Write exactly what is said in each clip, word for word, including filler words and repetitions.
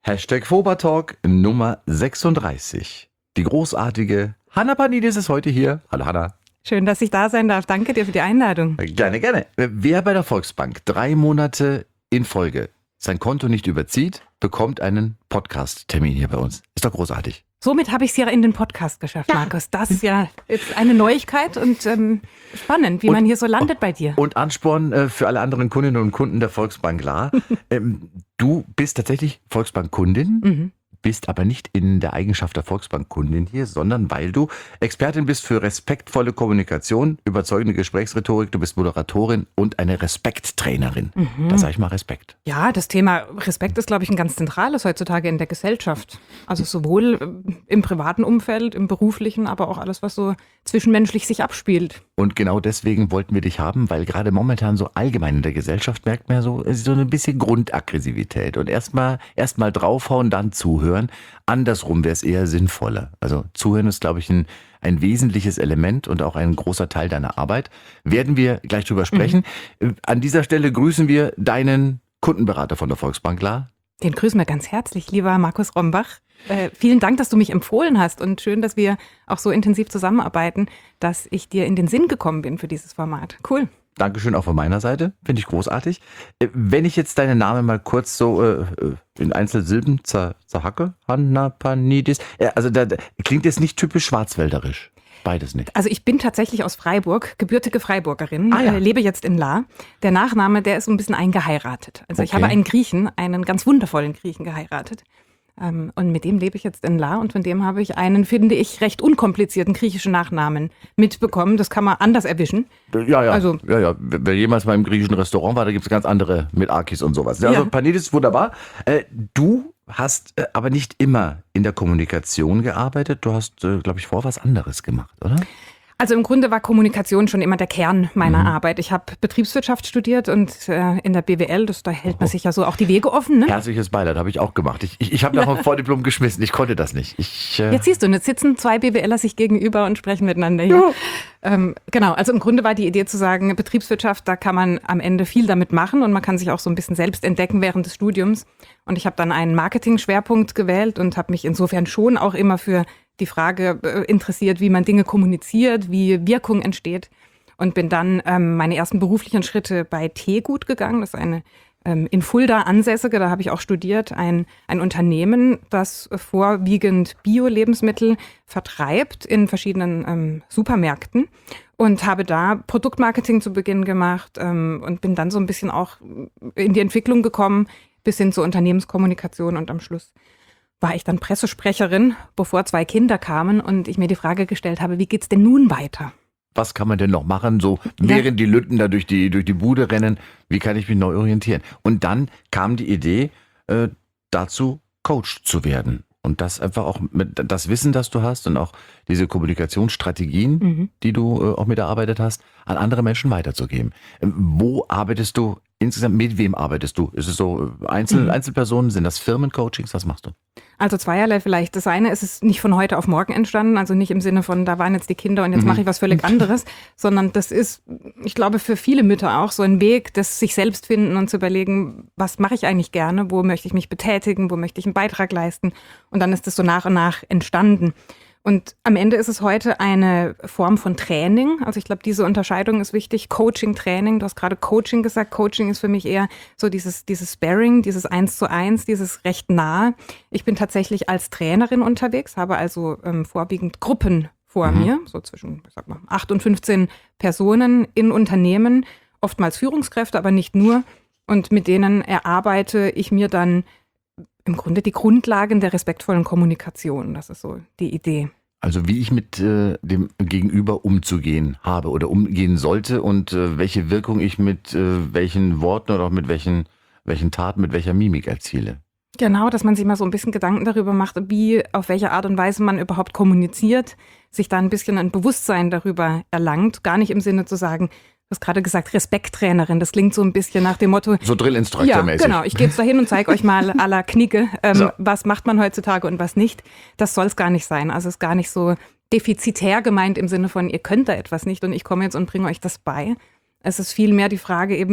Hashtag Fobertalk Nummer sechsunddreißig. Die großartige Hanna Panides ist heute hier. Hallo Hanna. Schön, dass ich da sein darf. Danke dir für die Einladung. Gerne, gerne. Wer bei der Volksbank drei Monate in Folge sein Konto nicht überzieht, bekommt einen Podcast-Termin hier bei uns. Ist doch großartig. Somit habe ich es ja in den Podcast geschafft, Markus. Das ist ja jetzt eine Neuigkeit und ähm, spannend, wie und, man hier so landet bei dir. Und Ansporn äh, für alle anderen Kundinnen und Kunden der Volksbank, klar. ähm, du bist tatsächlich Volksbank-Kundin. Mhm. Bist aber nicht in der Eigenschaft der Volksbank-Kundin hier, sondern weil du Expertin bist für respektvolle Kommunikation, überzeugende Gesprächsrhetorik, du bist Moderatorin und eine Respekttrainerin. Mhm. Da sage ich mal Respekt. Ja, das Thema Respekt ist, glaube ich, ein ganz zentrales heutzutage in der Gesellschaft. Also sowohl im privaten Umfeld, im beruflichen, aber auch alles, was so zwischenmenschlich sich abspielt. Und genau deswegen wollten wir dich haben, weil gerade momentan so allgemein in der Gesellschaft merkt man so, so ein bisschen Grundaggressivität. Und erstmal erst mal draufhauen, dann zuhören. Andersrum wäre es eher sinnvoller. Also zuhören ist, glaube ich, ein, ein wesentliches Element und auch ein großer Teil deiner Arbeit. Werden wir gleich drüber sprechen. Mhm. An dieser Stelle grüßen wir deinen Kundenberater von der Volksbank, klar? Den grüßen wir ganz herzlich, lieber Markus Rombach. Äh, vielen Dank, dass du mich empfohlen hast und schön, dass wir auch so intensiv zusammenarbeiten, dass ich dir in den Sinn gekommen bin für dieses Format. Cool. Dankeschön auch von meiner Seite, finde ich großartig. Wenn ich jetzt deinen Namen mal kurz so äh, in Einzelsilben zer, zerhacke, Hanna Panides, äh, also da, da klingt jetzt nicht typisch schwarzwälderisch. Beides nicht. Also ich bin tatsächlich aus Freiburg, gebürtige Freiburgerin, ah, ja. äh, lebe jetzt in Lahr. Der Nachname, der ist so ein bisschen eingeheiratet. Also okay. Ich habe einen Griechen, einen ganz wundervollen Griechen geheiratet. Ähm, und mit dem lebe ich jetzt in Lahr und von dem habe ich einen, finde ich, recht unkomplizierten griechischen Nachnamen mitbekommen. Das kann man anders erwischen. Ja, ja. Also, ja, ja. Wer jemals mal im griechischen Restaurant war, da gibt es ganz andere mit Akis und sowas. Also ja. Panides, wunderbar. Äh, du hast äh, aber nicht immer in der Kommunikation gearbeitet. Du hast, äh, glaube ich, vor was anderes gemacht, oder? Also im Grunde war Kommunikation schon immer der Kern meiner mhm. Arbeit. Ich habe Betriebswirtschaft studiert und äh, in der B W L, das, da hält man sich ja so auch die Wege offen. Ne? Herzliches Beileid, habe ich auch gemacht. Ich, ich, ich habe noch ein Vordiplom geschmissen, ich konnte das nicht. Ich, äh Jetzt siehst du, jetzt sitzen zwei BWLer sich gegenüber und sprechen miteinander hier. Ja. Ähm, genau, also im Grunde war die Idee zu sagen, Betriebswirtschaft, da kann man am Ende viel damit machen und man kann sich auch so ein bisschen selbst entdecken während des Studiums. Und ich habe dann einen Marketing-Schwerpunkt gewählt und habe mich insofern schon auch immer für die Frage äh, interessiert, wie man Dinge kommuniziert, wie Wirkung entsteht. Und bin dann ähm, meine ersten beruflichen Schritte bei Teegut gegangen. Das ist eine ähm, in Fulda ansässige, da habe ich auch studiert, ein, ein Unternehmen, das vorwiegend Bio-Lebensmittel vertreibt in verschiedenen ähm, Supermärkten. Und habe da Produktmarketing zu Beginn gemacht ähm, und bin dann so ein bisschen auch in die Entwicklung gekommen, bis hin zur Unternehmenskommunikation und am Schluss war ich dann Pressesprecherin, bevor zwei Kinder kamen und ich mir die Frage gestellt habe, wie geht's denn nun weiter? Was kann man denn noch machen, so während ja. die Lütten da durch die, durch die Bude rennen? Wie kann ich mich neu orientieren? Und dann kam die Idee, äh, dazu Coach zu werden. Und das einfach auch mit das Wissen, das du hast und auch diese Kommunikationsstrategien, mhm. die du äh, auch mitgearbeitet hast, an andere Menschen weiterzugeben. Ähm, wo arbeitest du insgesamt? Mit wem arbeitest du? Ist es so Einzel, mhm. Einzelpersonen? Sind das Firmencoachings? Was machst du? Also zweierlei vielleicht. Das eine ist es nicht von heute auf morgen entstanden, also nicht im Sinne von, da waren jetzt die Kinder und jetzt mhm. mache ich was völlig anderes, sondern das ist, ich glaube, für viele Mütter auch so ein Weg, das sich selbst finden und zu überlegen, was mache ich eigentlich gerne, wo möchte ich mich betätigen, wo möchte ich einen Beitrag leisten und dann ist das so nach und nach entstanden. Und am Ende ist es heute eine Form von Training. Also ich glaube, diese Unterscheidung ist wichtig. Coaching, Training. Du hast gerade Coaching gesagt. Coaching ist für mich eher so dieses, dieses Sparring, dieses Eins zu Eins, dieses recht nahe. Ich bin tatsächlich als Trainerin unterwegs, habe also ähm, vorwiegend Gruppen vor mhm. mir, so zwischen, ich sag mal, acht und fünfzehn Personen in Unternehmen, oftmals Führungskräfte, aber nicht nur. Und mit denen erarbeite ich mir dann im Grunde die Grundlagen der respektvollen Kommunikation. Das ist so die Idee. Also wie ich mit äh, dem Gegenüber umzugehen habe oder umgehen sollte und äh, welche Wirkung ich mit äh, welchen Worten oder auch mit welchen, welchen Taten, mit welcher Mimik erziele. Genau, dass man sich mal so ein bisschen Gedanken darüber macht, wie, auf welche Art und Weise man überhaupt kommuniziert, sich da ein bisschen ein Bewusstsein darüber erlangt. Gar nicht im Sinne zu sagen, du hast gerade gesagt, Respekttrainerin, das klingt so ein bisschen nach dem Motto. So Drillinstruktormäßig. Ja, genau, ich gehe jetzt da hin und zeige euch mal à la Knicke, ähm, so. was macht man heutzutage und was nicht. Das soll es gar nicht sein. Also es ist gar nicht so defizitär gemeint im Sinne von, ihr könnt da etwas nicht und ich komme jetzt und bringe euch das bei. Es ist vielmehr die Frage eben,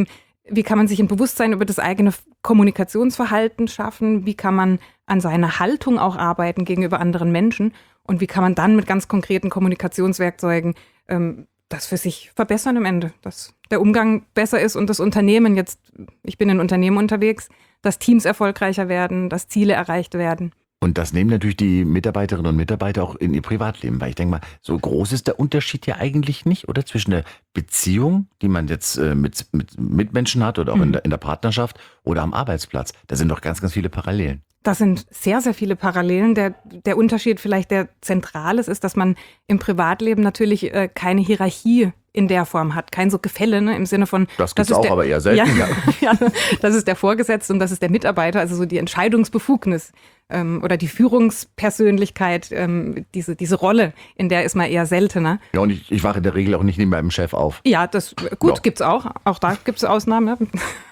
Wie kann man sich ein Bewusstsein über das eigene Kommunikationsverhalten schaffen? Wie kann man an seiner Haltung auch arbeiten gegenüber anderen Menschen? Und wie kann man dann mit ganz konkreten Kommunikationswerkzeugen ähm, das für sich verbessern am Ende? Dass der Umgang besser ist und das Unternehmen jetzt, ich bin in Unternehmen unterwegs, dass Teams erfolgreicher werden, dass Ziele erreicht werden. Und das nehmen natürlich die Mitarbeiterinnen und Mitarbeiter auch in ihr Privatleben, weil ich denke mal, so groß ist der Unterschied ja eigentlich nicht, oder? Zwischen der Beziehung, die man jetzt äh, mit, mit Mitmenschen hat oder auch Mhm. in, der, in der Partnerschaft oder am Arbeitsplatz. Da sind doch ganz, ganz viele Parallelen. Das sind sehr, sehr viele Parallelen. Der, der Unterschied vielleicht, der zentral ist, ist, dass man im Privatleben natürlich äh, keine Hierarchie in der Form hat. Kein so Gefälle, ne, im Sinne von... Das gibt's ist auch, der, aber eher selten. Ja, Ja. ja, das ist der Vorgesetzte und das ist der Mitarbeiter, also so die Entscheidungsbefugnis ähm, oder die Führungspersönlichkeit, ähm, diese, diese Rolle, in der ist man eher seltener. Ja, und ich, ich wache in der Regel auch nicht neben meinem Chef auf. Ja, das gut, Ja. gibt's auch. Auch da gibt's Ausnahmen. Ne?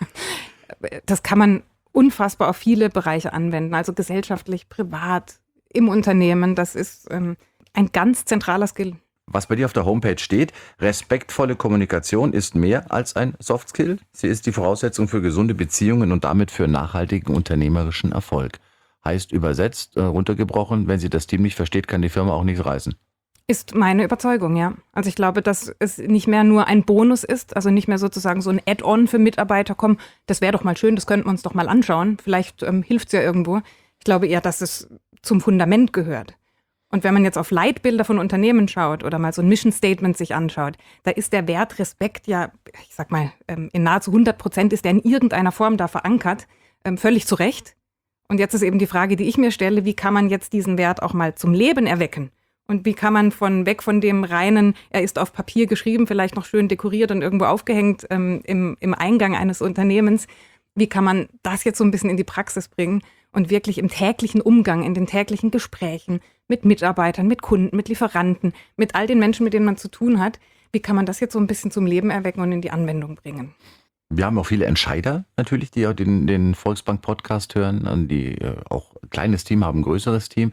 Das kann man unfassbar auf viele Bereiche anwenden, also gesellschaftlich, privat, im Unternehmen. Das ist ähm, ein ganz zentraler Skill. Was bei dir auf der Homepage steht, respektvolle Kommunikation ist mehr als ein Softskill. Sie ist die Voraussetzung für gesunde Beziehungen und damit für nachhaltigen unternehmerischen Erfolg. Heißt übersetzt, äh, runtergebrochen, wenn sie das Team nicht versteht, kann die Firma auch nichts reißen. Ist meine Überzeugung, ja. Also ich glaube, dass es nicht mehr nur ein Bonus ist, also nicht mehr sozusagen so ein Add-on für Mitarbeiter, komm, das wäre doch mal schön, das könnten wir uns doch mal anschauen, vielleicht ähm, hilft es ja irgendwo. Ich glaube eher, dass es zum Fundament gehört. Und wenn man jetzt auf Leitbilder von Unternehmen schaut oder mal so ein Mission Statement sich anschaut, da ist der Wert Respekt ja, ich sag mal, ähm, in nahezu hundert Prozent ist der in irgendeiner Form da verankert, ähm, völlig zu Recht. Und jetzt ist eben die Frage, die ich mir stelle, wie kann man jetzt diesen Wert auch mal zum Leben erwecken? Und wie kann man von weg von dem reinen, er ist auf Papier geschrieben, vielleicht noch schön dekoriert und irgendwo aufgehängt ähm, im, im Eingang eines Unternehmens, wie kann man das jetzt so ein bisschen in die Praxis bringen und wirklich im täglichen Umgang, in den täglichen Gesprächen mit Mitarbeitern, mit Kunden, mit Lieferanten, mit all den Menschen, mit denen man zu tun hat, wie kann man das jetzt so ein bisschen zum Leben erwecken und in die Anwendung bringen? Wir haben auch viele Entscheider natürlich, die auch den, den Volksbank-Podcast hören, und die äh, auch ein kleines Team haben, ein größeres Team.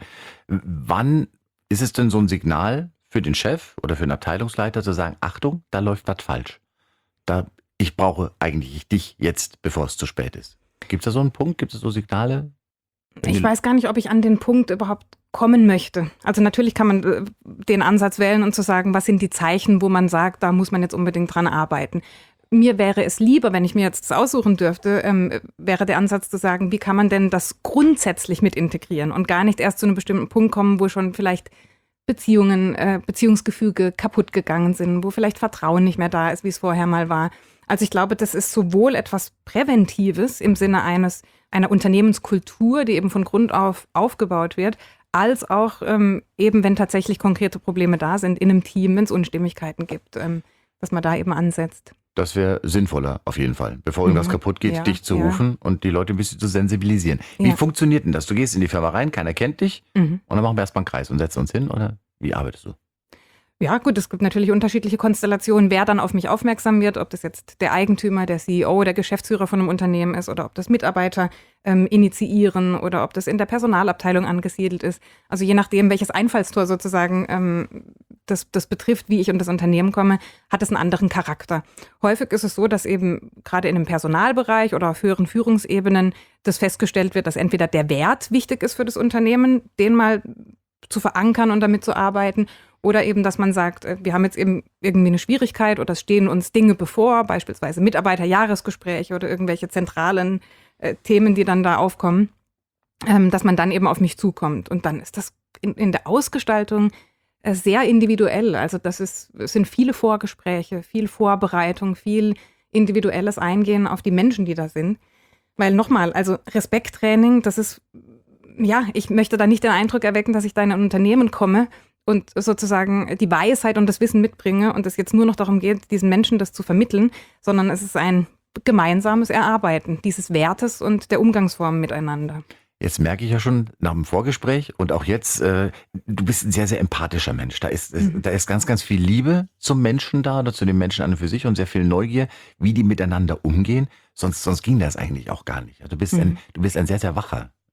Wann ist es denn so ein Signal für den Chef oder für den Abteilungsleiter zu sagen, Achtung, da läuft was falsch. Da, ich brauche eigentlich dich jetzt, bevor es zu spät ist. Gibt es da so einen Punkt? Gibt es so Signale? Ich weiß gar nicht, ob ich an den Punkt überhaupt kommen möchte. Also natürlich kann man äh, den Ansatz wählen und zu sagen, was sind die Zeichen, wo man sagt, da muss man jetzt unbedingt dran arbeiten. Mir wäre es lieber, wenn ich mir jetzt das aussuchen dürfte, ähm, wäre der Ansatz zu sagen, wie kann man denn das grundsätzlich mit integrieren und gar nicht erst zu einem bestimmten Punkt kommen, wo schon vielleicht Beziehungen, äh, Beziehungsgefüge kaputt gegangen sind, wo vielleicht Vertrauen nicht mehr da ist, wie es vorher mal war. Also ich glaube, das ist sowohl etwas Präventives im Sinne eines einer Unternehmenskultur, die eben von Grund auf aufgebaut wird, als auch ähm, eben, wenn tatsächlich konkrete Probleme da sind in einem Team, wenn es Unstimmigkeiten gibt, ähm, dass man da eben ansetzt. Das wäre sinnvoller auf jeden Fall, bevor irgendwas Mhm. kaputt geht, Ja, dich zu ja. rufen und die Leute ein bisschen zu sensibilisieren. Wie Ja. funktioniert denn das? Du gehst in die Firma rein, keiner kennt dich Mhm. und dann machen wir erstmal einen Kreis und setzen uns hin, oder wie arbeitest du? Ja, gut, es gibt natürlich unterschiedliche Konstellationen, wer dann auf mich aufmerksam wird, ob das jetzt der Eigentümer, der C E O, der Geschäftsführer von einem Unternehmen ist oder ob das Mitarbeiter ähm, initiieren oder ob das in der Personalabteilung angesiedelt ist. Also je nachdem, welches Einfallstor sozusagen ähm, das, das betrifft, wie ich um das Unternehmen komme, hat es einen anderen Charakter. Häufig ist es so, dass eben gerade in dem Personalbereich oder auf höheren Führungsebenen das festgestellt wird, dass entweder der Wert wichtig ist für das Unternehmen, den mal zu verankern und damit zu arbeiten, oder eben, dass man sagt, äh, wir haben jetzt eben irgendwie eine Schwierigkeit oder es stehen uns Dinge bevor, beispielsweise Mitarbeiterjahresgespräche oder irgendwelche zentralen äh, Themen, die dann da aufkommen, ähm, dass man dann eben auf mich zukommt. Und dann ist das in, in der Ausgestaltung äh, sehr individuell. Also das ist, es sind viele Vorgespräche, viel Vorbereitung, viel individuelles Eingehen auf die Menschen, die da sind. Weil nochmal, also Respekttraining, das ist, ja, ich möchte da nicht den Eindruck erwecken, dass ich da in ein Unternehmen komme und sozusagen die Weisheit und das Wissen mitbringe und es jetzt nur noch darum geht, diesen Menschen das zu vermitteln, sondern es ist ein gemeinsames Erarbeiten dieses Wertes und der Umgangsformen miteinander. Jetzt merke ich ja schon nach dem Vorgespräch und auch jetzt, äh, du bist ein sehr, sehr empathischer Mensch. Da ist, Mhm. da ist ganz, ganz viel Liebe zum Menschen da oder zu den Menschen an und für sich und sehr viel Neugier, wie die miteinander umgehen. Sonst, sonst ging das eigentlich auch gar nicht. Du bist, Mhm. ein, du bist ein sehr, sehr wacher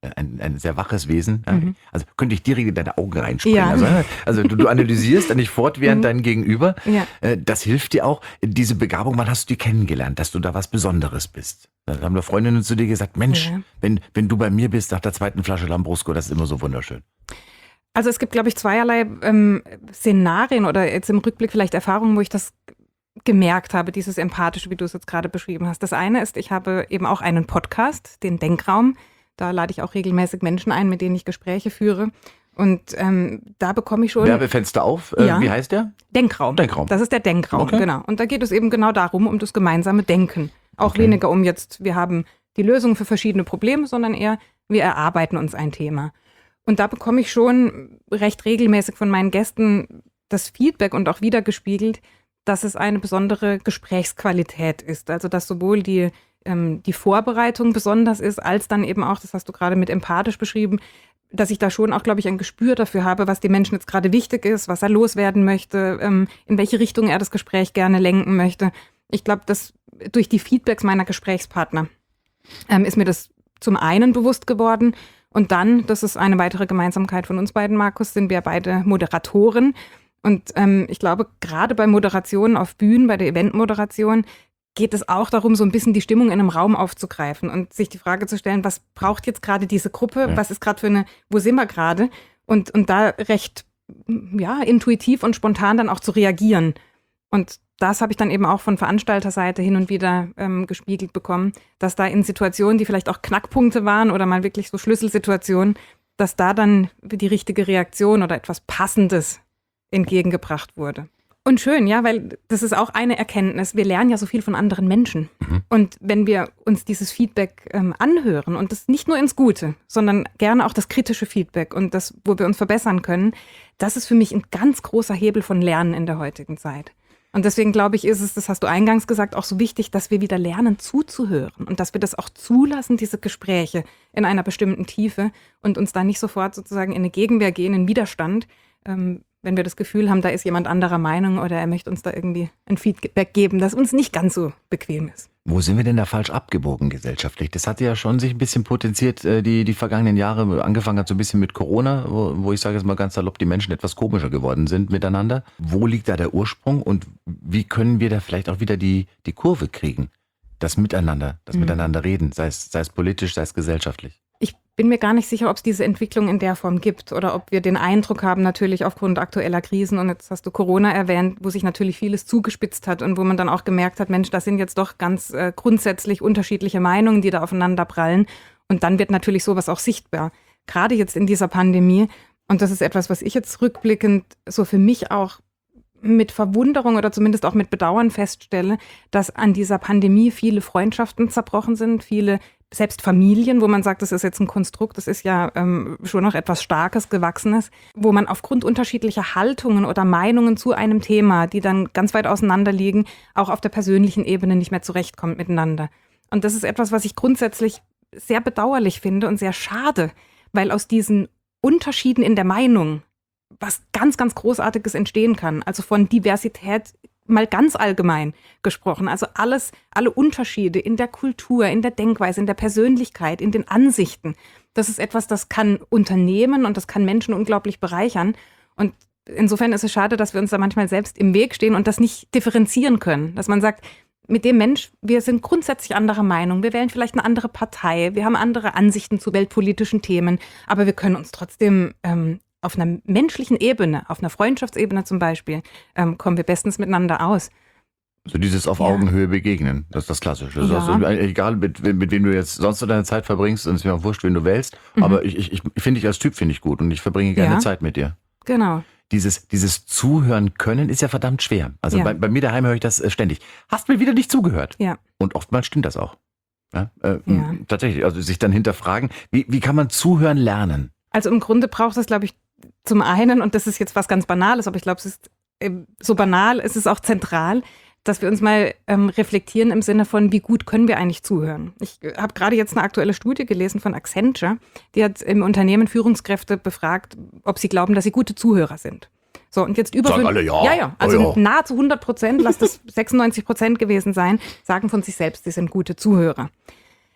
ein, ein sehr waches Wesen. Ja. Mhm. Also könnte ich direkt in deine Augen reinspringen. Ja. Also, also du, du analysierst eigentlich fortwährend Mhm. dein Gegenüber. Ja. Äh, Das hilft dir auch. Diese Begabung, wann hast du die kennengelernt, dass du da was Besonderes bist? Da haben da Freundinnen zu dir gesagt, Mensch, Ja. wenn, wenn du bei mir bist nach der zweiten Flasche Lambrusco, das ist immer so wunderschön. Also es gibt, glaube ich, zweierlei ähm, Szenarien oder jetzt im Rückblick vielleicht Erfahrungen, wo ich das gemerkt habe, dieses Empathische, wie du es jetzt gerade beschrieben hast. Das eine ist, ich habe eben auch einen Podcast, den Denkraum. Da lade ich auch regelmäßig Menschen ein, mit denen ich Gespräche führe. Und ähm, da bekomme ich schon... Werbefenster auf. Äh, Ja. Wie heißt der? Denkraum. Denkraum. Das ist der Denkraum, Okay. genau. Und da geht es eben genau darum, um das gemeinsame Denken. Auch Okay. weniger um jetzt, wir haben die Lösung für verschiedene Probleme, sondern eher, wir erarbeiten uns ein Thema. Und da bekomme ich schon recht regelmäßig von meinen Gästen das Feedback und auch wiedergespiegelt, dass es eine besondere Gesprächsqualität ist. Also dass sowohl die, ähm, die Vorbereitung besonders ist, als dann eben auch, das hast du gerade mit empathisch beschrieben, dass ich da schon auch, glaube ich, ein Gespür dafür habe, was dem Menschen jetzt gerade wichtig ist, was er loswerden möchte, ähm, in welche Richtung er das Gespräch gerne lenken möchte. Ich glaube, dass durch die Feedbacks meiner Gesprächspartner ähm, ist mir das zum einen bewusst geworden. Und dann, das ist eine weitere Gemeinsamkeit von uns beiden, Markus, sind wir beide Moderatoren. Und ähm, ich glaube, gerade bei Moderationen auf Bühnen, bei der Eventmoderation, geht es auch darum, so ein bisschen die Stimmung in einem Raum aufzugreifen und sich die Frage zu stellen, was braucht jetzt gerade diese Gruppe? Ja. Was ist gerade für eine, wo sind wir gerade? Und, und da recht ja, intuitiv und spontan dann auch zu reagieren. Und das habe ich dann eben auch von Veranstalterseite hin und wieder ähm, gespiegelt bekommen, dass da in Situationen, die vielleicht auch Knackpunkte waren oder mal wirklich so Schlüsselsituationen, dass da dann die richtige Reaktion oder etwas Passendes entgegengebracht wurde. Und schön, ja, weil das ist auch eine Erkenntnis. Wir lernen ja so viel von anderen Menschen. Mhm. Und wenn wir uns dieses Feedback ähm, anhören und das nicht nur ins Gute, sondern gerne auch das kritische Feedback und das, wo wir uns verbessern können, das ist für mich ein ganz großer Hebel von Lernen in der heutigen Zeit. Und deswegen glaube ich, ist es, das hast du eingangs gesagt, auch so wichtig, dass wir wieder lernen zuzuhören und dass wir das auch zulassen, diese Gespräche in einer bestimmten Tiefe und uns da nicht sofort sozusagen in eine Gegenwehr gehen, in Widerstand, ähm, wenn wir das Gefühl haben, da ist jemand anderer Meinung oder er möchte uns da irgendwie ein Feedback geben, das uns nicht ganz so bequem ist. Wo sind wir denn da falsch abgebogen gesellschaftlich? Das hatte ja schon sich ein bisschen potenziert, äh, die, die vergangenen Jahre. Angefangen hat so ein bisschen mit Corona, wo, wo ich sage jetzt mal ganz salopp, die Menschen etwas komischer geworden sind miteinander. Wo liegt da der Ursprung und wie können wir da vielleicht auch wieder die, die Kurve kriegen? Das Miteinander, das Mhm. Miteinander reden, sei es, sei es politisch, sei es gesellschaftlich. Ich bin mir gar nicht sicher, ob es diese Entwicklung in der Form gibt oder ob wir den Eindruck haben, natürlich aufgrund aktueller Krisen, und jetzt hast du Corona erwähnt, wo sich natürlich vieles zugespitzt hat und wo man dann auch gemerkt hat, Mensch, das sind jetzt doch ganz äh, grundsätzlich unterschiedliche Meinungen, die da aufeinander prallen. Und dann wird natürlich sowas auch sichtbar. Gerade jetzt in dieser Pandemie. Und das ist etwas, was ich jetzt rückblickend so für mich auch mit Verwunderung oder zumindest auch mit Bedauern feststelle, dass an dieser Pandemie viele Freundschaften zerbrochen sind, viele selbst Familien, wo man sagt, das ist jetzt ein Konstrukt, das ist ja ähm, schon noch etwas Starkes, Gewachsenes, wo man aufgrund unterschiedlicher Haltungen oder Meinungen zu einem Thema, die dann ganz weit auseinander liegen, auch auf der persönlichen Ebene nicht mehr zurechtkommt miteinander. Und das ist etwas, was ich grundsätzlich sehr bedauerlich finde und sehr schade, weil aus diesen Unterschieden in der Meinung was ganz, ganz Großartiges entstehen kann. Also von Diversität mal ganz allgemein gesprochen. Also alles, alle Unterschiede in der Kultur, in der Denkweise, in der Persönlichkeit, in den Ansichten. Das ist etwas, das kann Unternehmen und das kann Menschen unglaublich bereichern. Und insofern ist es schade, dass wir uns da manchmal selbst im Weg stehen und das nicht differenzieren können. Dass man sagt, mit dem Mensch, wir sind grundsätzlich anderer Meinung. Wir wählen vielleicht eine andere Partei. Wir haben andere Ansichten zu weltpolitischen Themen. Aber wir können uns trotzdem ähm, auf einer menschlichen Ebene, auf einer Freundschaftsebene zum Beispiel, ähm, kommen wir bestens miteinander aus. So dieses auf Ja. Augenhöhe begegnen, das ist das Klassische. Das ist Ja. auch so, egal, mit, mit wem du jetzt sonst so deine Zeit verbringst, und es ist mir auch wurscht, wen du wählst, Mhm. aber ich, ich, ich finde dich als Typ finde ich gut und ich verbringe gerne Ja. Zeit mit dir. Genau. Dieses, dieses Zuhören können ist ja verdammt schwer. Also Ja. bei, bei mir daheim höre ich das äh, ständig. Hast mir wieder nicht zugehört. Ja. Und oftmals stimmt das auch. Ja, äh, Ja. m, Tatsächlich, also sich dann hinterfragen, wie, wie kann man zuhören lernen? Also im Grunde braucht es, glaube ich, zum einen, und das ist jetzt was ganz Banales, aber ich glaube, es ist ähm, so banal, es ist auch zentral, dass wir uns mal ähm, reflektieren im Sinne von, wie gut können wir eigentlich zuhören. Ich äh, habe gerade jetzt eine aktuelle Studie gelesen von Accenture, die hat im Unternehmen Führungskräfte befragt, ob sie glauben, dass sie gute Zuhörer sind. So, und jetzt über Sagen fünf- alle ja. Ja, ja, also Ja, ja. nahezu hundert Prozent, lass das sechsundneunzig Prozent gewesen sein, sagen von sich selbst, sie sind gute Zuhörer.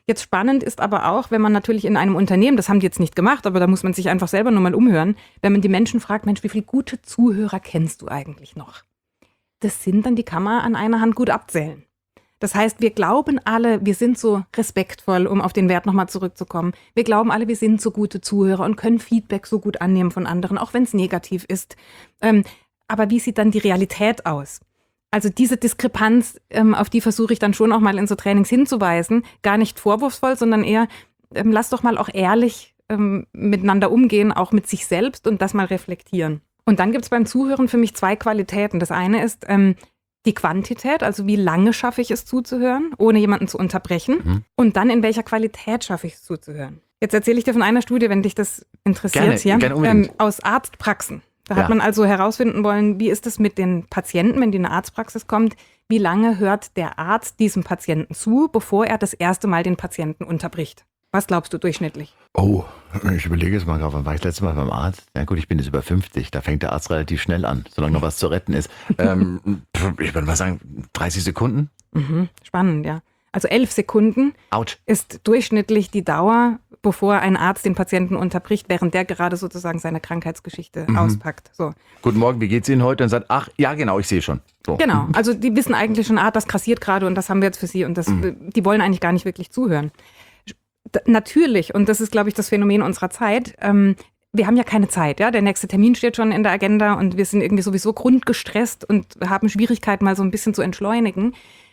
Jetzt spannend ist aber auch, wenn man natürlich in einem Unternehmen, das haben die jetzt nicht gemacht, aber da muss man sich einfach selber nur mal umhören, wenn man die Menschen fragt, Mensch, wie viele gute Zuhörer kennst du eigentlich noch? Das sind dann, die kann man an einer Hand gut abzählen. Das heißt, wir glauben alle, wir sind so respektvoll, um auf den Wert nochmal zurückzukommen. Wir glauben alle, wir sind so gute Zuhörer und können Feedback so gut annehmen von anderen, auch wenn es negativ ist. Ähm, aber wie sieht dann die Realität aus? Also diese Diskrepanz, ähm, auf die versuche ich dann schon auch mal in so Trainings hinzuweisen. Gar nicht vorwurfsvoll, sondern eher, ähm, lass doch mal auch ehrlich ähm, miteinander umgehen, auch mit sich selbst und das mal reflektieren. Und dann gibt es beim Zuhören für mich zwei Qualitäten. Das eine ist ähm, die Quantität, also wie lange schaffe ich es zuzuhören, ohne jemanden zu unterbrechen. Mhm. Und dann in welcher Qualität schaffe ich es zuzuhören. Jetzt erzähle ich dir von einer Studie, wenn dich das interessiert, gerne, hier, gerne unbedingt. ähm, aus Arztpraxen. Da Ja. hat man also herausfinden wollen, wie ist es mit den Patienten, wenn die in eine Arztpraxis kommt, wie lange hört der Arzt diesem Patienten zu, bevor er das erste Mal den Patienten unterbricht. Was glaubst du durchschnittlich? Oh, ich überlege es mal gerade, wann war ich letztes Mal beim Arzt? Ja gut, ich bin jetzt über fünfzig, da fängt der Arzt relativ schnell an, solange noch was zu retten ist. ähm, ich würde mal sagen, dreißig Sekunden? Mhm, spannend, ja. Also elf Sekunden Autsch. ist durchschnittlich die Dauer, bevor ein Arzt den Patienten unterbricht, während der gerade sozusagen seine Krankheitsgeschichte Mhm. auspackt. So. Guten Morgen, wie geht's Ihnen heute? Und sagt, ach, ja genau, ich sehe schon. So. Genau, also die wissen eigentlich schon, ah, das grassiert gerade und das haben wir jetzt für sie und das, Mhm. die wollen eigentlich gar nicht wirklich zuhören. D- Natürlich, und das ist, glaube ich, das Phänomen unserer Zeit, ähm, wir haben ja keine Zeit, ja, der nächste Termin steht schon in der Agenda und wir sind irgendwie sowieso grundgestresst und haben Schwierigkeiten, mal so ein bisschen zu entschleunigen.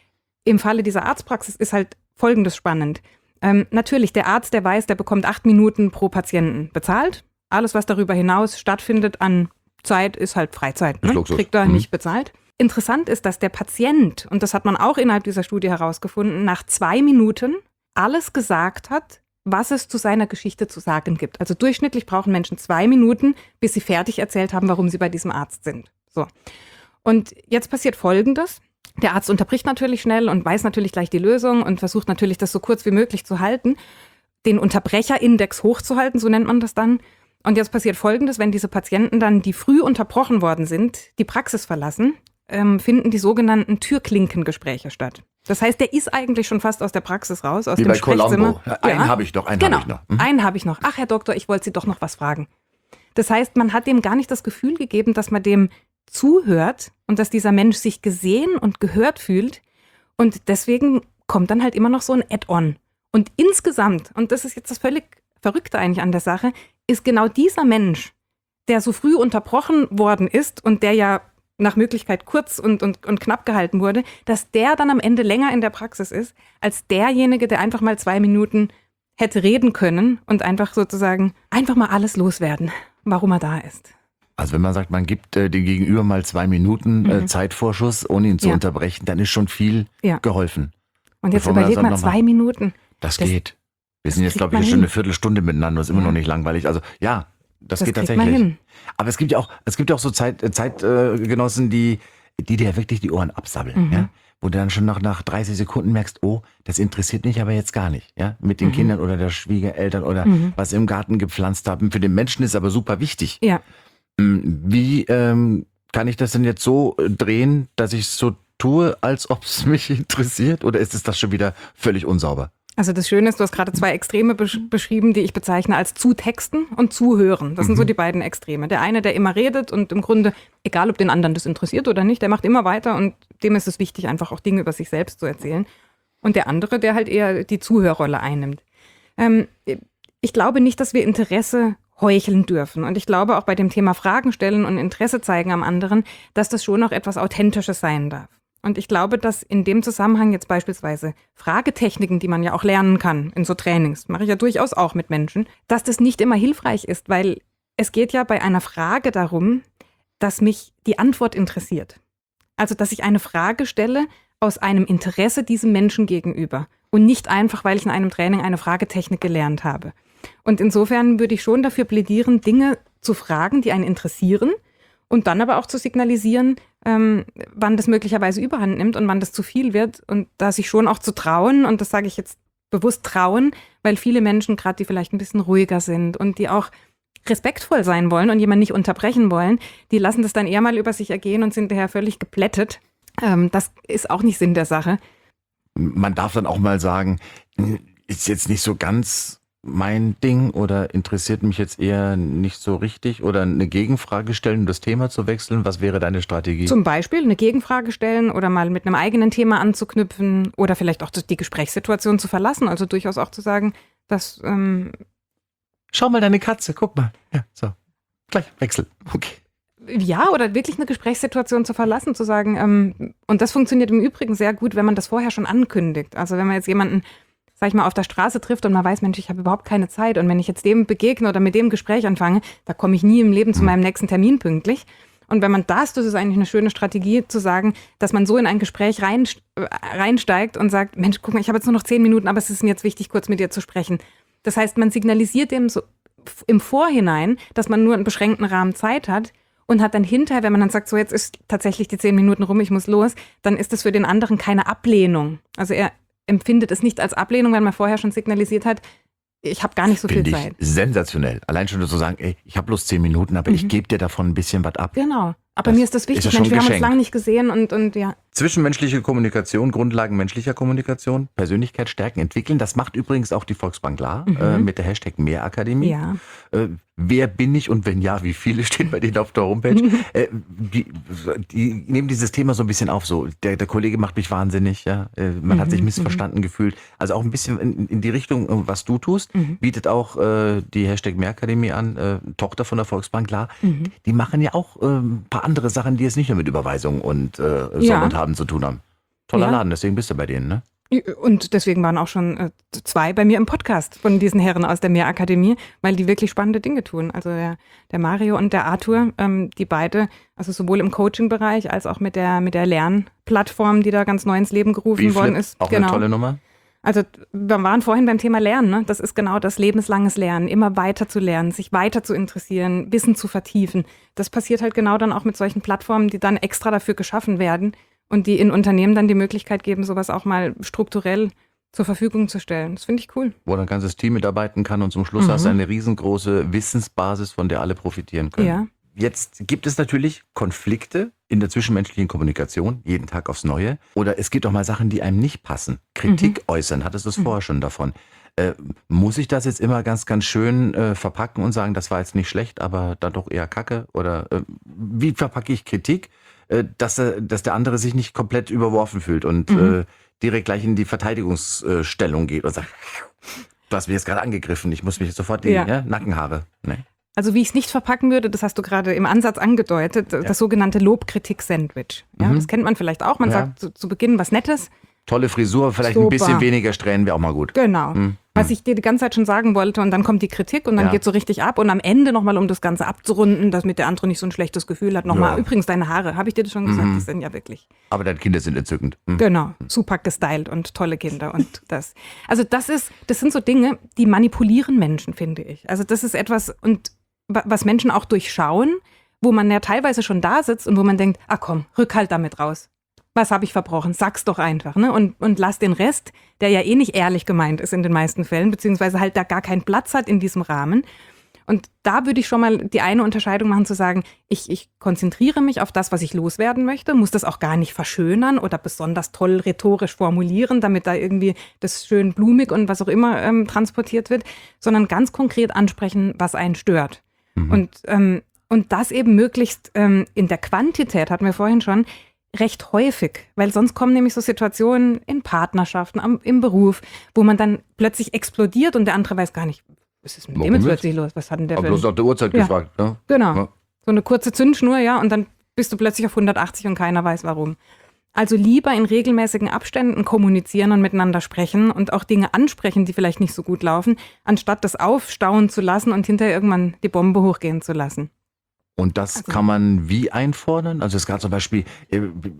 Im Falle dieser Arztpraxis ist halt Folgendes spannend. Ähm, natürlich, der Arzt, der weiß, der bekommt acht Minuten pro Patienten bezahlt. Alles, was darüber hinaus stattfindet an Zeit, ist halt Freizeit. Ne? Ist Luxus. Kriegt er Mhm. nicht bezahlt. Interessant ist, dass der Patient, und das hat man auch innerhalb dieser Studie herausgefunden, nach zwei Minuten alles gesagt hat, was es zu seiner Geschichte zu sagen gibt. Also durchschnittlich brauchen Menschen zwei Minuten, bis sie fertig erzählt haben, warum sie bei diesem Arzt sind. So. Und jetzt passiert Folgendes. Der Arzt unterbricht natürlich schnell und weiß natürlich gleich die Lösung und versucht natürlich, das so kurz wie möglich zu halten, den Unterbrecherindex hochzuhalten, so nennt man das dann. Und jetzt passiert Folgendes, wenn diese Patienten dann, die früh unterbrochen worden sind, die Praxis verlassen, ähm, finden die sogenannten Türklinkengespräche statt. Das heißt, der ist eigentlich schon fast aus der Praxis raus, aus Wie dem bei Sprechzimmer. Columbo. Einen Ja. habe ich noch, einen Genau, habe ich noch. Mhm. einen habe ich noch. Ach, Herr Doktor, ich wollte Sie doch noch was fragen. Das heißt, man hat dem gar nicht das Gefühl gegeben, dass man dem zuhört und dass dieser Mensch sich gesehen und gehört fühlt. Und deswegen kommt dann halt immer noch so ein Add-on. Und insgesamt, und das ist jetzt das völlig Verrückte eigentlich an der Sache, ist genau dieser Mensch, der so früh unterbrochen worden ist und der ja nach Möglichkeit kurz und, und, und knapp gehalten wurde, dass der dann am Ende länger in der Praxis ist, als derjenige, der einfach mal zwei Minuten hätte reden können und einfach sozusagen einfach mal alles loswerden, warum er da ist. Also wenn man sagt, man gibt äh, dem Gegenüber mal zwei Minuten äh, Mhm. Zeitvorschuss, ohne ihn zu Ja. unterbrechen, dann ist schon viel Ja. geholfen. Und jetzt Bevor man überleg das mal, dann noch zwei Minuten. Das, Das- geht. Wir das sind jetzt, kriegt glaube ich, man schon hin. eine Viertelstunde miteinander, ist immer Ja. noch nicht langweilig. Also ja, das, Das geht kriegt tatsächlich. man hin. Aber es gibt ja auch, es gibt ja auch so Zeit, äh, Zeitgenossen, die, die dir wirklich die Ohren absabbeln, Mhm. ja? Wo du dann schon nach, nach dreißig Sekunden merkst, oh, das interessiert mich aber jetzt gar nicht, ja? Mit den Mhm. Kindern oder der Schwiegereltern oder Mhm. was im Garten gepflanzt haben. Für den Menschen ist aber super wichtig. Ja. Mm, Wie ähm, kann ich das denn jetzt so äh, drehen, dass ich so tue, als ob es mich interessiert? Oder ist es das schon wieder völlig unsauber? Also das Schöne ist, du hast gerade zwei Extreme besch- beschrieben, die ich bezeichne als Zutexten und Zuhören. Das sind so Mhm. die beiden Extreme. Der eine, der immer redet und im Grunde, egal ob den anderen das interessiert oder nicht, der macht immer weiter und dem ist es wichtig, einfach auch Dinge über sich selbst zu erzählen. Und der andere, der halt eher die Zuhörrolle einnimmt. Ähm, ich glaube nicht, dass wir Interesse heucheln dürfen. Und ich glaube auch bei dem Thema Fragen stellen und Interesse zeigen am anderen, dass das schon auch etwas Authentisches sein darf. Und ich glaube, dass in dem Zusammenhang jetzt beispielsweise Fragetechniken, die man ja auch lernen kann in so Trainings, mache ich ja durchaus auch mit Menschen, dass das nicht immer hilfreich ist, weil es geht ja bei einer Frage darum, dass mich die Antwort interessiert. Also, dass ich eine Frage stelle aus einem Interesse diesem Menschen gegenüber und nicht einfach, weil ich in einem Training eine Fragetechnik gelernt habe. Und insofern würde ich schon dafür plädieren, Dinge zu fragen, die einen interessieren und dann aber auch zu signalisieren, ähm, wann das möglicherweise überhand nimmt und wann das zu viel wird und da sich schon auch zu trauen, und das sage ich jetzt bewusst trauen, weil viele Menschen, gerade die vielleicht ein bisschen ruhiger sind und die auch respektvoll sein wollen und jemanden nicht unterbrechen wollen, die lassen das dann eher mal über sich ergehen und sind daher völlig geplättet. Ähm, das ist auch nicht Sinn der Sache. Man darf dann auch mal sagen, ist jetzt nicht so ganz mein Ding oder interessiert mich jetzt eher nicht so richtig oder eine Gegenfrage stellen, um das Thema zu wechseln. Was wäre deine Strategie? Zum Beispiel eine Gegenfrage stellen oder mal mit einem eigenen Thema anzuknüpfen oder vielleicht auch die Gesprächssituation zu verlassen. Also durchaus auch zu sagen, dass... Ähm Schau mal deine Katze, guck mal. Ja, so. Gleich Wechsel. Okay. Ja, oder wirklich eine Gesprächssituation zu verlassen, zu sagen, ähm, und das funktioniert im Übrigen sehr gut, wenn man das vorher schon ankündigt. Also wenn man jetzt jemanden, sag ich mal, auf der Straße trifft und man weiß, Mensch, ich habe überhaupt keine Zeit und wenn ich jetzt dem begegne oder mit dem Gespräch anfange, da komme ich nie im Leben zu meinem nächsten Termin pünktlich. Und wenn man das, das ist eigentlich eine schöne Strategie, zu sagen, dass man so in ein Gespräch rein, äh, reinsteigt und sagt, Mensch, guck mal, ich habe jetzt nur noch zehn Minuten, aber es ist mir jetzt wichtig, kurz mit dir zu sprechen. Das heißt, man signalisiert dem so im Vorhinein, dass man nur einen beschränkten Rahmen Zeit hat und hat dann hinterher, wenn man dann sagt, so jetzt ist tatsächlich die zehn Minuten rum, ich muss los, dann ist das für den anderen keine Ablehnung. Also er empfindet es nicht als Ablehnung, wenn man vorher schon signalisiert hat, ich habe gar nicht so viel Finde Zeit. ich sensationell. Allein schon zu sagen, ey, ich habe bloß zehn Minuten, aber Mhm. ich gebe dir davon ein bisschen was ab. Genau. Aber Das mir ist das ist wichtig, ja schon Mensch, wir haben uns Geschenk. lange nicht gesehen und, und ja. Zwischenmenschliche Kommunikation, Grundlagen menschlicher Kommunikation, Persönlichkeit stärken, entwickeln. Das macht übrigens auch die Volksbank klar Mhm. äh, mit der Hashtag Mehrakademie. Ja. Äh, wer bin ich und wenn ja, wie viele stehen bei denen auf der Homepage? äh, die, die nehmen dieses Thema so ein bisschen auf. So der, der Kollege macht mich wahnsinnig. Ja, äh, man Mhm, hat sich missverstanden gefühlt. Also auch ein bisschen in, in die Richtung, äh, was du tust, Mhm. bietet auch äh, die Hashtag Mehrakademie an. Äh, Tochter von der Volksbank klar. Mhm. Die machen ja auch äh, ein paar andere Sachen, die es nicht nur mit Überweisung und äh, Soll Ja. und Haben zu tun haben. Toller Ja. Laden, deswegen bist du bei denen, ne? Und deswegen waren auch schon äh, zwei bei mir im Podcast von diesen Herren aus der Mehrakademie, weil die wirklich spannende Dinge tun. Also der, der Mario und der Arthur, ähm, die beide, also sowohl im Coaching-Bereich als auch mit der, mit der Lernplattform, die da ganz neu ins Leben gerufen Wie worden Flip, ist. auch Genau. eine tolle Nummer. Also wir waren vorhin beim Thema Lernen, ne? Das ist genau das lebenslanges Lernen, immer weiter zu lernen, sich weiter zu interessieren, Wissen zu vertiefen. Das passiert halt genau dann auch mit solchen Plattformen, die dann extra dafür geschaffen werden und die in Unternehmen dann die Möglichkeit geben, sowas auch mal strukturell zur Verfügung zu stellen. Das finde ich cool. Wo ein ganzes Team mitarbeiten kann und zum Schluss Mhm. hast du eine riesengroße Wissensbasis, von der alle profitieren können. Ja. Jetzt gibt es natürlich Konflikte in der zwischenmenschlichen Kommunikation, jeden Tag aufs Neue. Oder es gibt auch mal Sachen, die einem nicht passen. Kritik äußern, hattest du es vorher schon davon. Äh, muss ich das jetzt immer ganz, ganz schön äh, verpacken und sagen, das war jetzt nicht schlecht, aber dann doch eher Kacke? Oder äh, wie verpacke ich Kritik, äh, dass, äh, dass der andere sich nicht komplett überworfen fühlt und Mhm. äh, direkt gleich in die Verteidigungsstellung geht und sagt, du hast mich jetzt gerade angegriffen, ich muss mich jetzt sofort die Ja. ja, Nackenhaare. Nee. Also wie ich es nicht verpacken würde, das hast du gerade im Ansatz angedeutet, das sogenannte Lob-Kritik-Sandwich. Ja, Mhm. das kennt man vielleicht auch. Man Ja. sagt zu, zu Beginn was Nettes. Tolle Frisur, vielleicht Super. ein bisschen weniger Strähnen wäre auch mal gut. Genau. Mhm. Was ich dir die ganze Zeit schon sagen wollte und dann kommt die Kritik und dann Ja. geht so richtig ab und am Ende nochmal, um das Ganze abzurunden, damit der andere nicht so ein schlechtes Gefühl hat, nochmal, Ja. übrigens deine Haare, habe ich dir das schon gesagt, Mhm. die sind ja wirklich, Aber deine Kinder sind entzückend. Mhm. genau, super gestylt und tolle Kinder und das. Also das ist, das sind so Dinge, die manipulieren Menschen, finde ich. Also das ist etwas, und wa- was Menschen auch durchschauen, wo man ja teilweise schon da sitzt und wo man denkt, ah komm, Rückhalt damit raus. Was habe ich verbrochen? Sag's doch einfach, ne? Und, und lass den Rest, der ja eh nicht ehrlich gemeint ist in den meisten Fällen, beziehungsweise halt da gar keinen Platz hat in diesem Rahmen. Und da würde ich schon mal die eine Unterscheidung machen, zu sagen, ich, ich konzentriere mich auf das, was ich loswerden möchte, muss das auch gar nicht verschönern oder besonders toll rhetorisch formulieren, damit da irgendwie das schön blumig und was auch immer ähm, transportiert wird, sondern ganz konkret ansprechen, was einen stört. Mhm. Und, ähm, und das eben möglichst ähm, in der Quantität, hatten wir vorhin schon, recht häufig, weil sonst kommen nämlich so Situationen in Partnerschaften, am, im Beruf, wo man dann plötzlich explodiert und der andere weiß gar nicht, was ist mit dem Warum jetzt jetzt? plötzlich los? Was hat denn der Aber für bloß nach der Uhrzeit Ja. gefragt. Ne? Genau, Ja. so eine kurze Zündschnur, ja, und dann bist du plötzlich auf hundertachtzig und keiner weiß warum. Also lieber in regelmäßigen Abständen kommunizieren und miteinander sprechen und auch Dinge ansprechen, die vielleicht nicht so gut laufen, anstatt das aufstauen zu lassen und hinterher irgendwann die Bombe hochgehen zu lassen. Und das Also- kann man wie einfordern? Also es gab zum Beispiel äh,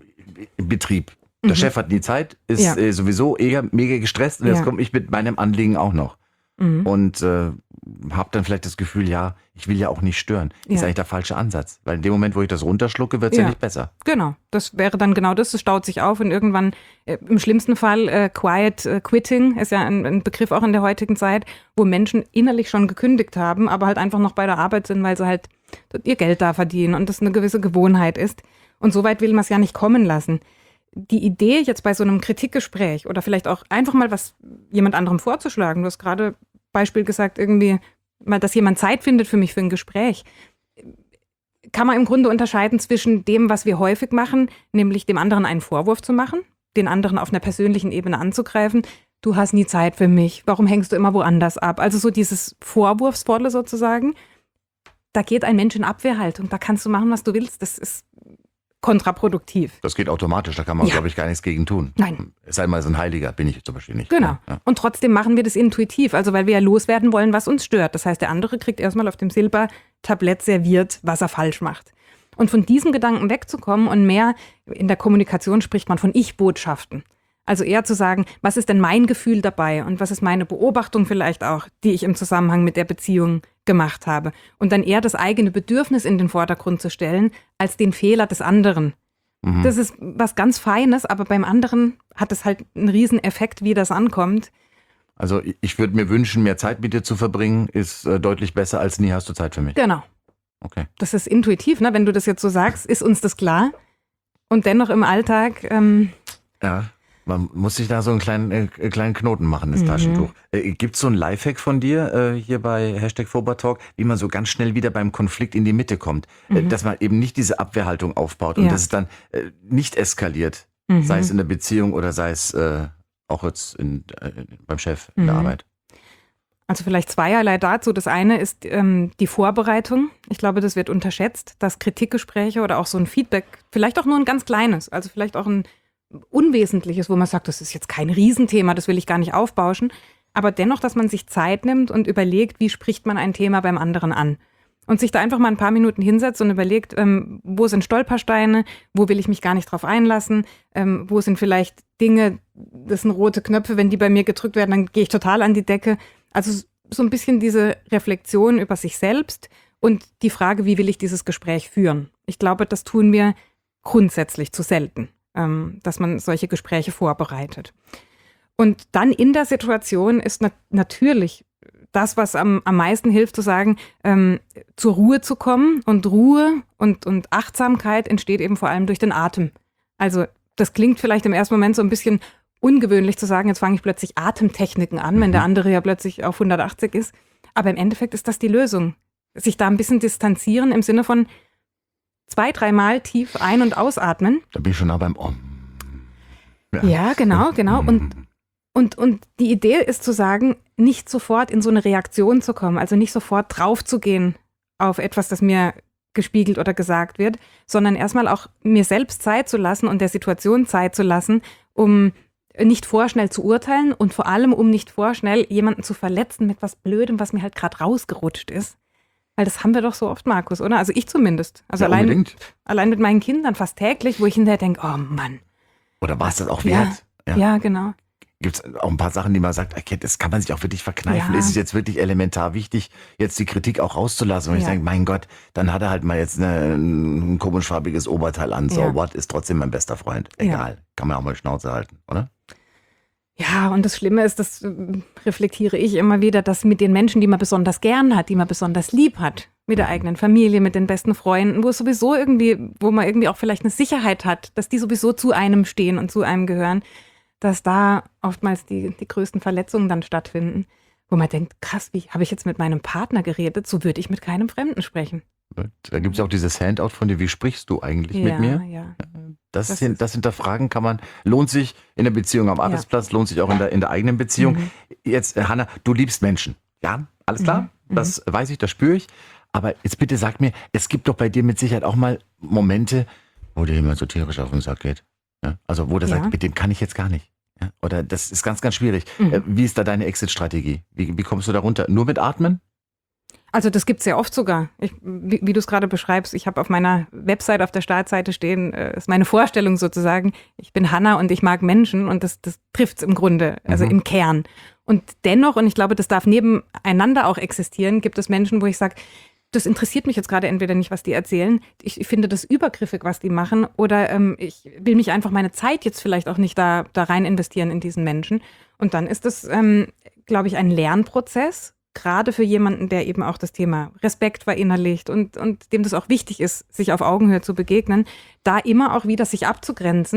im Betrieb. Der Mhm. Chef hat nie Zeit, ist Ja. äh, sowieso eher mega gestresst und jetzt Ja. komme ich mit meinem Anliegen auch noch. Mhm. Und äh, habe dann vielleicht das Gefühl, ja, ich will ja auch nicht stören. Ist Ja. eigentlich der falsche Ansatz. Weil in dem Moment, wo ich das runterschlucke, wird es ja. Ja. nicht besser. Genau, das wäre dann genau das, es staut sich auf und irgendwann, äh, im schlimmsten Fall, äh, Quiet äh, Quitting ist ja ein, ein Begriff auch in der heutigen Zeit, wo Menschen innerlich schon gekündigt haben, aber halt einfach noch bei der Arbeit sind, weil sie halt ihr Geld da verdienen und das eine gewisse Gewohnheit ist. Und so weit will man es ja nicht kommen lassen. die Idee jetzt bei so einem Kritikgespräch oder vielleicht auch einfach mal was jemand anderem vorzuschlagen, du hast gerade Beispiel gesagt, irgendwie mal, dass jemand Zeit findet für mich für ein Gespräch, kann man im Grunde unterscheiden zwischen dem, was wir häufig machen, nämlich dem anderen einen Vorwurf zu machen, den anderen auf einer persönlichen Ebene anzugreifen. Du hast nie Zeit für mich, warum hängst du immer woanders ab? Also so dieses Vorwurfsvolle sozusagen. Da geht ein Mensch in Abwehrhaltung, da kannst du machen, was du willst. Das ist kontraproduktiv. Das geht automatisch, da kann man, Ja. glaube ich, gar nichts gegen tun. Nein. Es sei mal so ein Heiliger, bin ich zum Beispiel nicht. Genau. Ja. Und trotzdem machen wir das intuitiv, also weil wir ja loswerden wollen, was uns stört. Das heißt, der andere kriegt erstmal auf dem Silbertablett serviert, was er falsch macht. Und von diesem Gedanken wegzukommen und mehr, in der Kommunikation spricht man von Ich-Botschaften. Also eher zu sagen, was ist denn mein Gefühl dabei und was ist meine Beobachtung vielleicht auch, die ich im Zusammenhang mit der Beziehung gemacht habe. Und dann eher das eigene Bedürfnis in den Vordergrund zu stellen, als den Fehler des anderen. Mhm. Das ist was ganz Feines, aber beim anderen hat es halt einen riesen Effekt, wie das ankommt. Also ich würde mir wünschen, mehr Zeit mit dir zu verbringen, ist äh, deutlich besser als nie hast du Zeit für mich. Genau. Okay. Das ist intuitiv, ne? Wenn du das jetzt so sagst, ist uns das klar. Und dennoch im Alltag, ähm, Ja, man muss sich da so einen kleinen, äh, kleinen Knoten machen, das Mhm. Taschentuch. Äh, Gibt es so einen Lifehack von dir äh, hier bei Hashtag Fobertalk, wie man so ganz schnell wieder beim Konflikt in die Mitte kommt? Äh, Mhm. dass man eben nicht diese Abwehrhaltung aufbaut und Ja. dass es dann äh, nicht eskaliert, mhm. sei es in der Beziehung oder sei es äh, auch jetzt in, äh, beim Chef in der Mhm. Arbeit. Also vielleicht zweierlei dazu. Das eine ist ähm, die Vorbereitung. Ich glaube, das wird unterschätzt, dass Kritikgespräche oder auch so ein Feedback, vielleicht auch nur ein ganz kleines, also vielleicht auch ein Unwesentliches, wo man sagt, das ist jetzt kein Riesenthema, das will ich gar nicht aufbauschen, aber dennoch, dass man sich Zeit nimmt und überlegt, wie spricht man ein Thema beim anderen an. Und sich da einfach mal ein paar Minuten hinsetzt und überlegt, ähm, wo sind Stolpersteine, wo will ich mich gar nicht drauf einlassen, ähm, wo sind vielleicht Dinge, das sind rote Knöpfe, wenn die bei mir gedrückt werden, dann gehe ich total an die Decke. Also so ein bisschen diese Reflexion über sich selbst und die Frage, wie will ich dieses Gespräch führen. Ich glaube, das tun wir grundsätzlich zu selten, ähm, dass man solche Gespräche vorbereitet. Und dann in der Situation ist nat- natürlich das, was am, am meisten hilft, zu sagen, ähm, zur Ruhe zu kommen. Und Ruhe und, und Achtsamkeit entsteht eben vor allem durch den Atem. Also das klingt vielleicht im ersten Moment so ein bisschen ungewöhnlich zu sagen, jetzt fange ich plötzlich Atemtechniken an, wenn der andere ja plötzlich auf hundertachtzig ist. Aber im Endeffekt ist das die Lösung. Sich da ein bisschen distanzieren im Sinne von zwei, dreimal tief ein- und ausatmen. Da bin ich schon nah beim Om. Ja, genau, genau. Und Und, und die Idee ist zu sagen, nicht sofort in so eine Reaktion zu kommen, also nicht sofort drauf zu gehen auf etwas, das mir gespiegelt oder gesagt wird, sondern erstmal auch mir selbst Zeit zu lassen und der Situation Zeit zu lassen, um nicht vorschnell zu urteilen und vor allem, um nicht vorschnell jemanden zu verletzen mit was Blödem, was mir halt gerade rausgerutscht ist. Weil das haben wir doch so oft, Markus, oder? Also ich zumindest. Also Ja, allein, unbedingt. allein mit meinen Kindern fast täglich, wo ich hinterher denke, oh Mann. Oder war es das auch Ja, wert? ja, genau. Gibt es auch ein paar Sachen, die man sagt, okay, das kann man sich auch wirklich verkneifen. Ja. Ist es jetzt wirklich elementar wichtig, jetzt die Kritik auch rauszulassen? Und ich Ja. denke, mein Gott, dann hat er halt mal jetzt eine, ein komischfarbiges Oberteil an. So Ja. what, ist trotzdem mein bester Freund. Egal, kann man auch mal Schnauze halten, oder? Ja, und das Schlimme ist, das äh, reflektiere ich immer wieder, dass mit den Menschen, die man besonders gern hat, die man besonders lieb hat, mit der eigenen Familie, mit den besten Freunden, wo es sowieso irgendwie, wo man irgendwie auch vielleicht eine Sicherheit hat, dass die sowieso zu einem stehen und zu einem gehören, dass da oftmals die, die größten Verletzungen dann stattfinden, wo man denkt, krass, wie habe ich jetzt mit meinem Partner geredet, so würde ich mit keinem Fremden sprechen. Da gibt es auch dieses Handout von dir, wie sprichst du eigentlich ja, mit mir? Ja. Das, Das hin, ist- das hinterfragen kann man, lohnt sich in der Beziehung am Arbeitsplatz, lohnt sich auch in der, in der eigenen Beziehung. Mhm. Jetzt, äh, Hanna, du liebst Menschen. Ja, alles klar, Mhm. das weiß ich, das spüre ich. Aber jetzt bitte sag mir, es gibt doch bei dir mit Sicherheit auch mal Momente, wo dir jemand so tierisch auf den Sack geht. Ja? Also wo der Ja. sagt, mit dem kann ich jetzt gar nicht. Ja? Oder das ist ganz, ganz schwierig. Mhm. Äh, Wie ist da deine Exit-Strategie? Wie, wie kommst du da runter? Nur mit Atmen? Also das gibt es sehr oft sogar. Ich, wie wie du es gerade beschreibst, ich habe auf meiner Website, auf der Startseite stehen, äh, ist meine Vorstellung sozusagen, ich bin Hanna und ich mag Menschen und das, das trifft es im Grunde, also Mhm. im Kern. Und dennoch, und ich glaube, das darf nebeneinander auch existieren, gibt es Menschen, wo ich sage, das interessiert mich jetzt gerade entweder nicht, was die erzählen, ich, ich finde das übergriffig, was die machen, oder ähm, ich will mich einfach meine Zeit jetzt vielleicht auch nicht da, da rein investieren in diesen Menschen. Und dann ist das, ähm, glaube ich, ein Lernprozess, gerade für jemanden, der eben auch das Thema Respekt verinnerlicht und, und dem das auch wichtig ist, sich auf Augenhöhe zu begegnen, da immer auch wieder sich abzugrenzen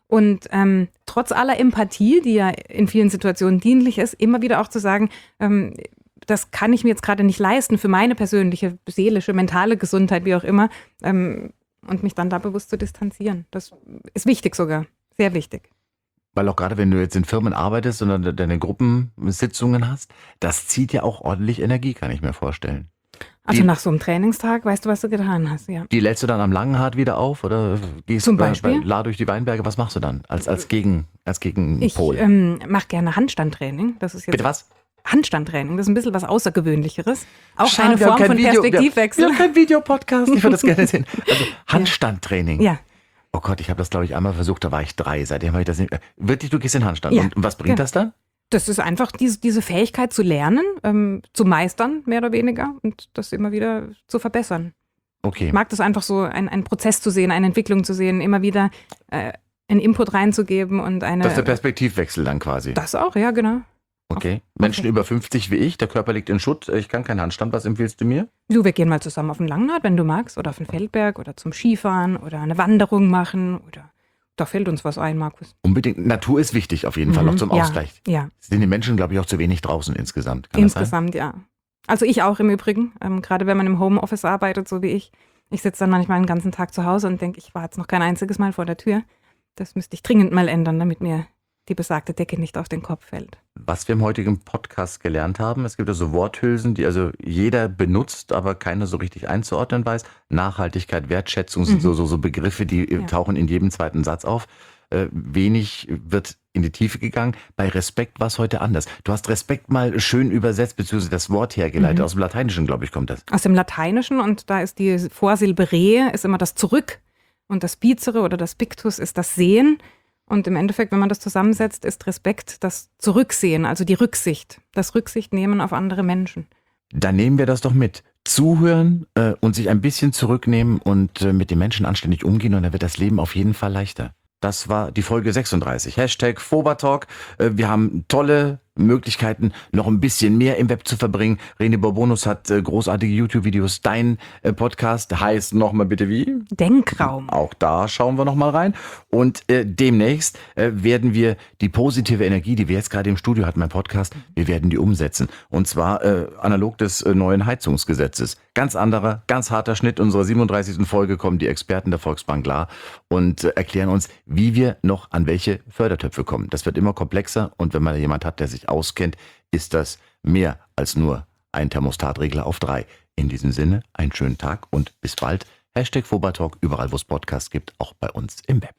Und ähm, trotz aller Empathie, die ja in vielen Situationen dienlich ist, immer wieder auch zu sagen, ähm, das kann ich mir jetzt gerade nicht leisten für meine persönliche, seelische, mentale Gesundheit, wie auch immer, ähm, und mich dann da bewusst zu distanzieren. Das ist wichtig sogar, sehr wichtig. Weil auch gerade wenn du jetzt in Firmen arbeitest und deine Gruppensitzungen hast, das zieht ja auch ordentlich Energie, kann ich mir vorstellen. Also Die- nach so einem Trainingstag weißt du, was du getan hast, ja. Die lädst du dann am Langenhart wieder auf oder gehst Zum bei- Beispiel? bei La durch die Weinberge? Was machst du dann als, als, Gegen, als Ich Gegenpol? ähm, mache gerne Handstandtraining. Das ist jetzt Bitte was? Handstandtraining, das ist ein bisschen was Außergewöhnlicheres. Auch Schade, eine wir haben Form kein von Video- Perspektivwechsel. Wir haben keinen Videopodcast, ich würde das gerne sehen. Also Handstandtraining. Ja, Oh Gott, ich habe das glaube ich einmal versucht, da war ich drei. Seitdem habe ich das nicht. äh, Wirklich, du gehst in Handstand. Ja. Und was bringt Ja. das dann? das ist einfach diese, diese Fähigkeit zu lernen, ähm, zu meistern, mehr oder weniger, und das immer wieder zu verbessern. Okay. Ich mag das einfach so, ein- einen Prozess zu sehen, eine Entwicklung zu sehen, immer wieder äh, einen Input reinzugeben und eine. Das ist der Perspektivwechsel dann quasi. Das auch, ja, genau. Okay. Menschen über fünfzig wie ich, der Körper liegt in Schutt, ich kann keinen Handstand. Was empfiehlst du mir? Du, wir gehen mal zusammen auf den Langenrad, wenn du magst, oder auf den Feldberg oder zum Skifahren oder eine Wanderung machen oder da fällt uns was ein, Markus. Unbedingt. Natur ist wichtig auf jeden Fall, Mhm. auch zum Ja, Ausgleich. Ja, Sind die Menschen, glaube ich, auch zu wenig draußen insgesamt. Kann das sein? insgesamt ja. Also ich auch im Übrigen, ähm, gerade wenn man im Homeoffice arbeitet, so wie ich. Ich sitze dann manchmal den ganzen Tag zu Hause und denke, ich war jetzt noch kein einziges Mal vor der Tür. Das müsste ich dringend mal ändern, damit mir die besagte Decke nicht auf den Kopf fällt. Was wir im heutigen Podcast gelernt haben, es gibt also Worthülsen, die also jeder benutzt, aber keiner so richtig einzuordnen weiß. Nachhaltigkeit, Wertschätzung sind Mhm. so, so, so Begriffe, die äh, Ja. tauchen in jedem zweiten Satz auf. Äh, wenig wird in die Tiefe gegangen. Bei Respekt war es heute anders. Du hast Respekt mal schön übersetzt, beziehungsweise das Wort hergeleitet. Mhm. Aus dem Lateinischen, glaube ich, kommt das. Aus dem Lateinischen, und da ist die Vorsilbe re, ist immer das Zurück, und das Bizere oder das Pictus ist das Sehen. Und im Endeffekt, wenn man das zusammensetzt, ist Respekt das Zurücksehen, also die Rücksicht, das Rücksicht nehmen auf andere Menschen. Dann nehmen wir das doch mit. Zuhören äh, und sich ein bisschen zurücknehmen und äh, mit den Menschen anständig umgehen, und dann wird das Leben auf jeden Fall leichter. Das war die Folge sechsunddreißig. Hashtag Fobertalk. Äh, Wir haben tolle Möglichkeiten, noch ein bisschen mehr im Web zu verbringen. René Bourbonus hat äh, großartige YouTube-Videos. Dein äh, Podcast heißt nochmal bitte wie? Denkraum. Auch da schauen wir nochmal rein. Und äh, demnächst äh, werden wir die positive Energie, die wir jetzt gerade im Studio hatten, beim Podcast, wir werden die umsetzen. Und zwar äh, analog des äh, neuen Heizungsgesetzes. Ganz anderer, ganz harter Schnitt. Unserer siebenunddreißigsten Folge kommen die Experten der Volksbank klar und äh, erklären uns, wie wir noch an welche Fördertöpfe kommen. Das wird immer komplexer, und wenn man jemand hat, der sich auskennt, ist das mehr als nur ein Thermostatregler auf drei. In diesem Sinne, einen schönen Tag und bis bald. Hashtag Fobertalk, überall wo es Podcasts gibt, auch bei uns im Web.